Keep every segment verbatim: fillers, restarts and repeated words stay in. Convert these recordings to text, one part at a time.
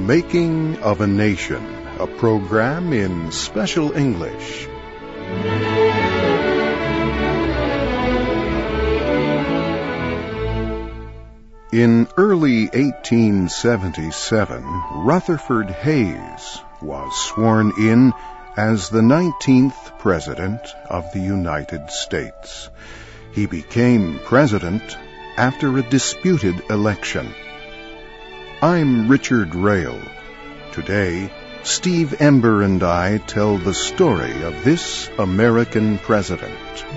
Making of a Nation, a program in special English. In early eighteen seventy-seven, Rutherford Hayes was sworn in as the nineteenth President of the United States. He became President after a disputed election. I'm Richard Rail. Today, Steve Ember and I tell the story of this American president.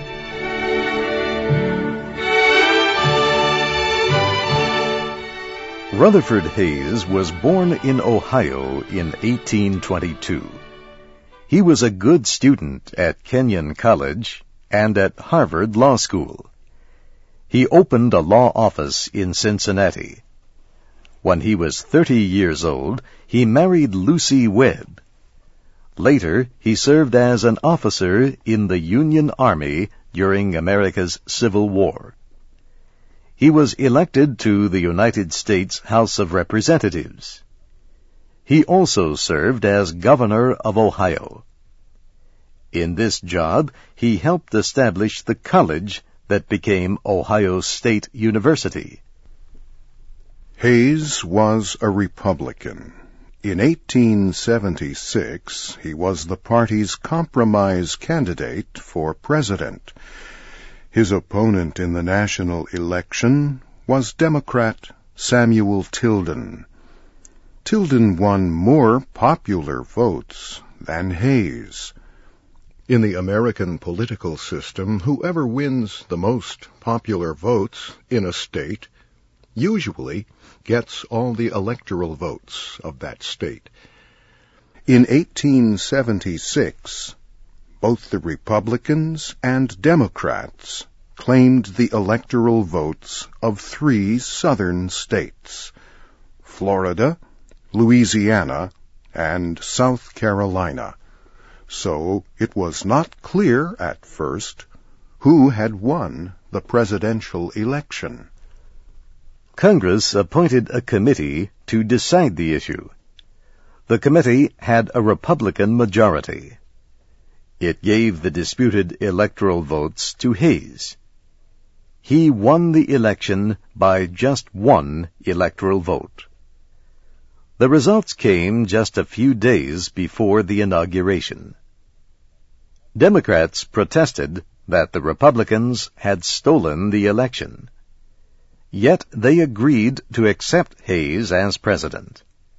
Rutherford Hayes was born in Ohio in eighteen twenty-two. He was a good student at Kenyon College and at Harvard Law School. He opened a law office in Cincinnati. When he was thirty years old, he married Lucy Webb. Later, he served as an officer in the Union Army during America's Civil War. He was elected to the United States House of Representatives. He also served as governor of Ohio. In this job, he helped establish the college that became Ohio State University. Hayes was a Republican. In eighteen seventy-six, he was the party's compromise candidate for president. His opponent in the national election was Democrat Samuel Tilden. Tilden won more popular votes than Hayes. In the American political system, whoever wins the most popular votes in a state usually gets all the electoral votes of that state. In eighteen seventy-six, both the Republicans and Democrats claimed the electoral votes of three southern states: Florida, Louisiana, and South Carolina. So it was not clear at first who had won the presidential election. Congress appointed a committee to decide the issue. The committee had a Republican majority. It gave the disputed electoral votes to Hayes. He won the election by just one electoral vote. The results came just a few days before the inauguration. Democrats protested that the Republicans had stolen the election. Yet they agreed to accept Hayes as president.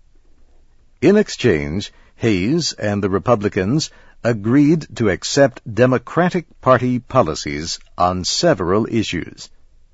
In exchange, Hayes and the Republicans agreed to accept Democratic Party policies on several issues.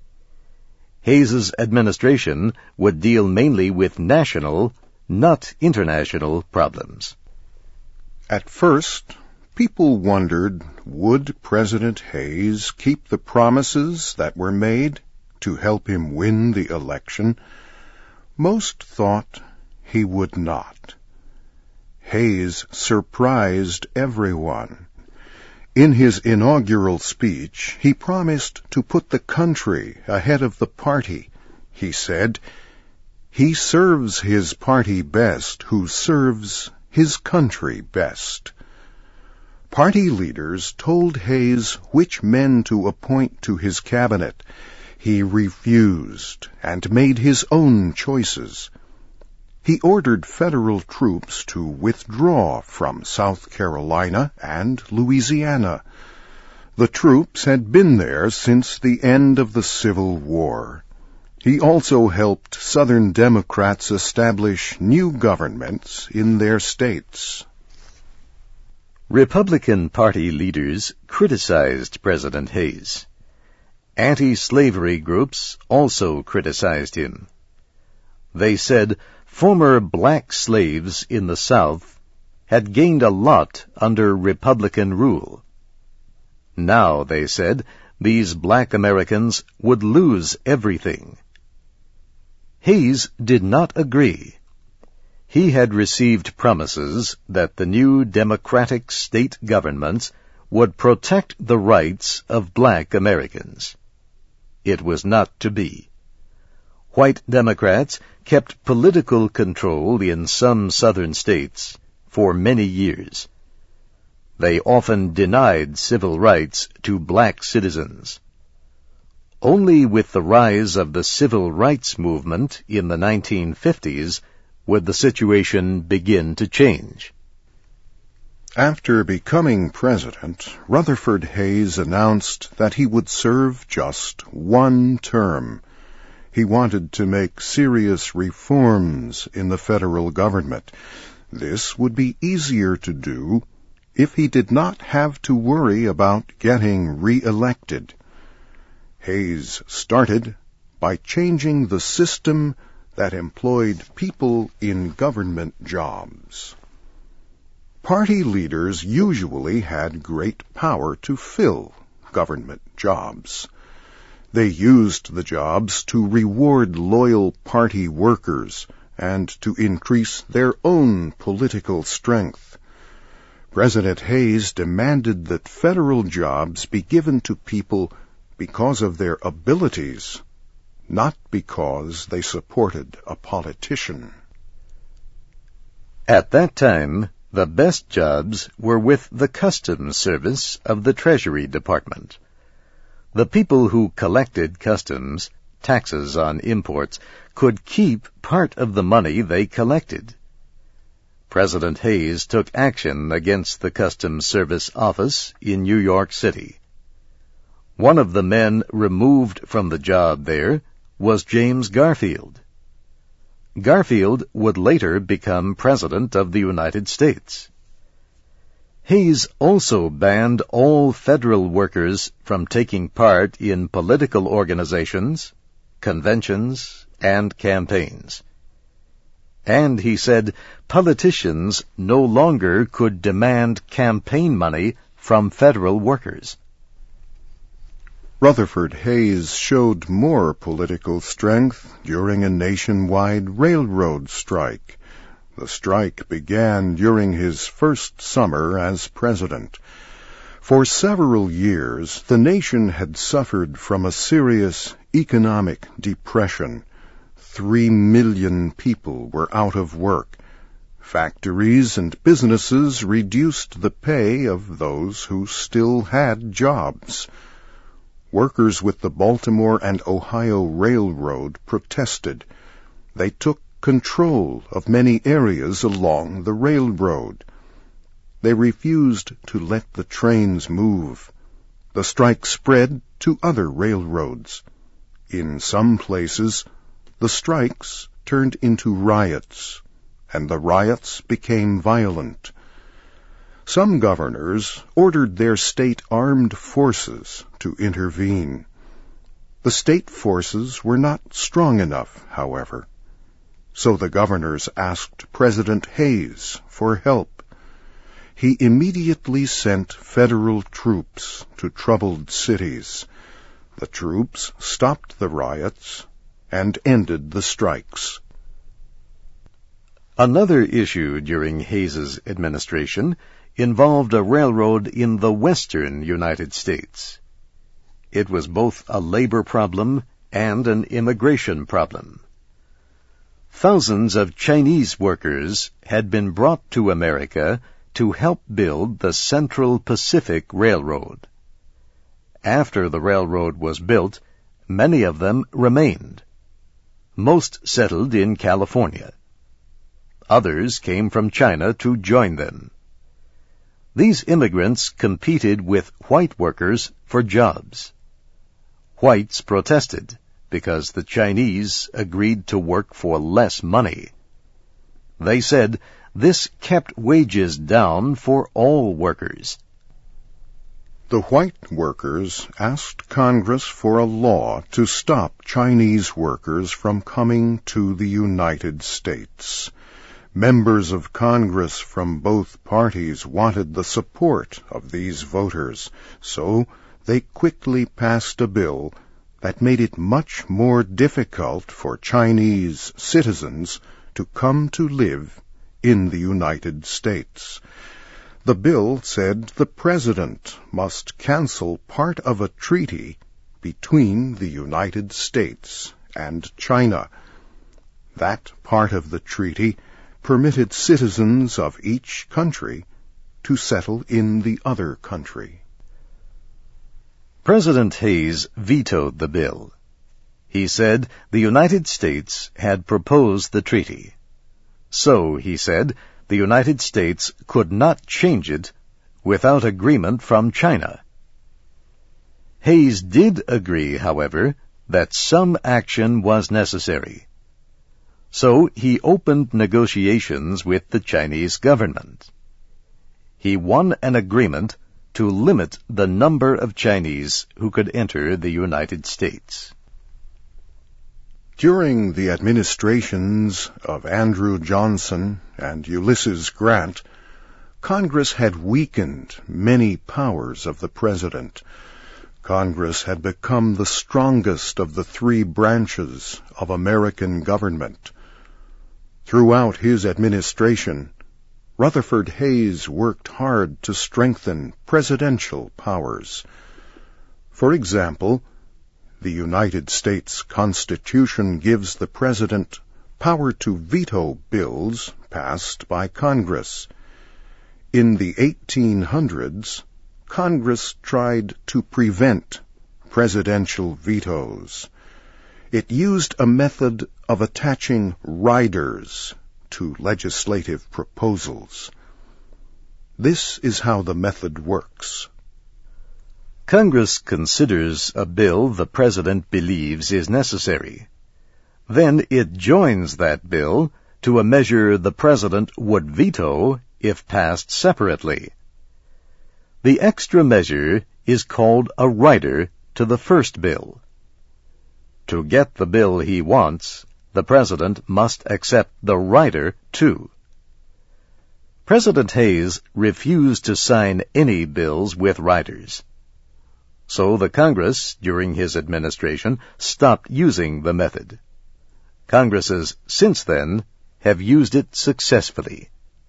Hayes's administration would deal mainly with national, not international problems. At first, people wondered, would President Hayes keep the promises that were made to help him win the election? Most thought he would not. Hayes surprised everyone. In his inaugural speech, he promised to put the country ahead of the party. He said, "He serves his party best who serves his country best." Party leaders told Hayes which men to appoint to his cabinet. He refused and made his own choices. He ordered federal troops to withdraw from South Carolina and Louisiana. The troops had been there since the end of the Civil War. He also helped Southern Democrats establish new governments in their states. Republican Party leaders criticized President Hayes. Anti-slavery groups also criticized him. They said former black slaves in the South had gained a lot under Republican rule. Now, they said, these black Americans would lose everything. Hayes did not agree. He had received promises that the new Democratic state governments would protect the rights of black Americans. It was not to be. White Democrats kept political control in some southern states for many years. They often denied civil rights to black citizens. Only with the rise of the civil rights movement in the nineteen fifties would the situation begin to change. After becoming president, Rutherford Hayes announced that he would serve just one term. He wanted to make serious reforms in the federal government. This would be easier to do if he did not have to worry about getting re-elected. Hayes started by changing the system that employed people in government jobs. Party leaders usually had great power to fill government jobs. They used the jobs to reward loyal party workers and to increase their own political strength. President Hayes demanded that federal jobs be given to people because of their abilities, not because they supported a politician. At that time, the best jobs were with the Customs Service of the Treasury Department. The people who collected customs, taxes on imports, could keep part of the money they collected. President Hayes took action against the Customs Service office in New York City. One of the men removed from the job there was James Garfield. Garfield would later become President of the United States. Hayes also banned all federal workers from taking part in political organizations, conventions, and campaigns. And he said politicians no longer could demand campaign money from federal workers. Rutherford Hayes showed more political strength during a nationwide railroad strike. The strike began during his first summer as president. For several years, the nation had suffered from a serious economic depression. Three million people were out of work. Factories and businesses reduced the pay of those who still had jobs. Workers with the Baltimore and Ohio Railroad protested. They took control of many areas along the railroad. They refused to let the trains move. The strike spread to other railroads. In some places, the strikes turned into riots, and the riots became violent. Some governors ordered their state armed forces to intervene. The state forces were not strong enough, however. So the governors asked President Hayes for help. He immediately sent federal troops to troubled cities. The troops stopped the riots and ended the strikes. Another issue during Hayes's administration involved a railroad in the western United States. It was both a labor problem and an immigration problem. Thousands of Chinese workers had been brought to America to help build the Central Pacific Railroad. After the railroad was built, many of them remained. Most settled in California. Others came from China to join them. These immigrants competed with white workers for jobs. Whites protested because the Chinese agreed to work for less money. They said this kept wages down for all workers. The white workers asked Congress for a law to stop Chinese workers from coming to the United States. Members of Congress from both parties wanted the support of these voters, so they quickly passed a bill that made it much more difficult for Chinese citizens to come to live in the United States. The bill said the President must cancel part of a treaty between the United States and China. That part of the treaty permitted citizens of each country to settle in the other country. President Hayes vetoed the bill. He said the United States had proposed the treaty. So, he said, the United States could not change it without agreement from China. Hayes did agree, however, that some action was necessary. So he opened negotiations with the Chinese government. He won an agreement to limit the number of Chinese who could enter the United States. During the administrations of Andrew Johnson and Ulysses Grant, Congress had weakened many powers of the President. Congress had become the strongest of the three branches of American government. Throughout his administration, Rutherford Hayes worked hard to strengthen presidential powers. For example, the United States Constitution gives the President power to veto bills passed by Congress. In the eighteen hundreds, Congress tried to prevent presidential vetoes. It used a method of attaching riders to legislative proposals. This is how the method works. Congress considers a bill the President believes is necessary. Then it joins that bill to a measure the President would veto if passed separately. The extra measure is called a rider to the first bill. To get the bill he wants, the President must accept the rider too. President Hayes refused to sign any bills with riders. So the Congress, during his administration, stopped using the method. Congresses since then have used it successfully.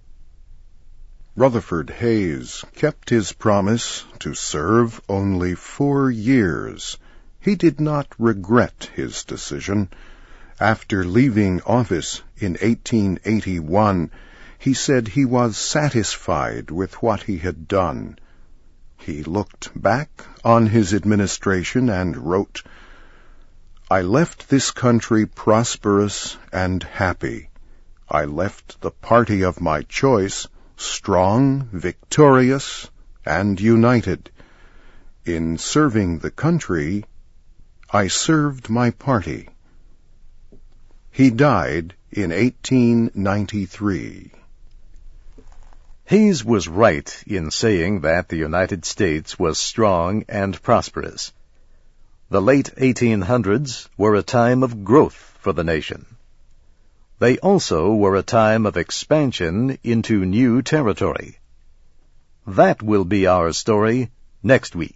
Rutherford Hayes kept his promise to serve only four years. He did not regret his decision. After leaving office in eighteen eighty-one, he said he was satisfied with what he had done. He looked back on his administration and wrote, "I left this country prosperous and happy. I left the party of my choice strong, victorious, and united. In serving the country, I served my party." He died in eighteen ninety-three. Hayes was right in saying that the United States was strong and prosperous. The late eighteen hundreds were a time of growth for the nation. They also were a time of expansion into new territory. That will be our story next week.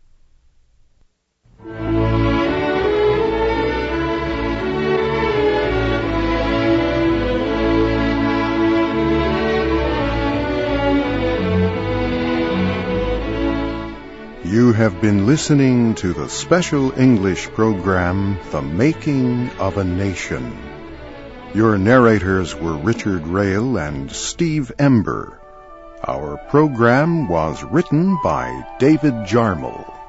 You have been listening to the special English program, The Making of a Nation. Your narrators were Richard Rail and Steve Ember. Our program was written by David Jarmel.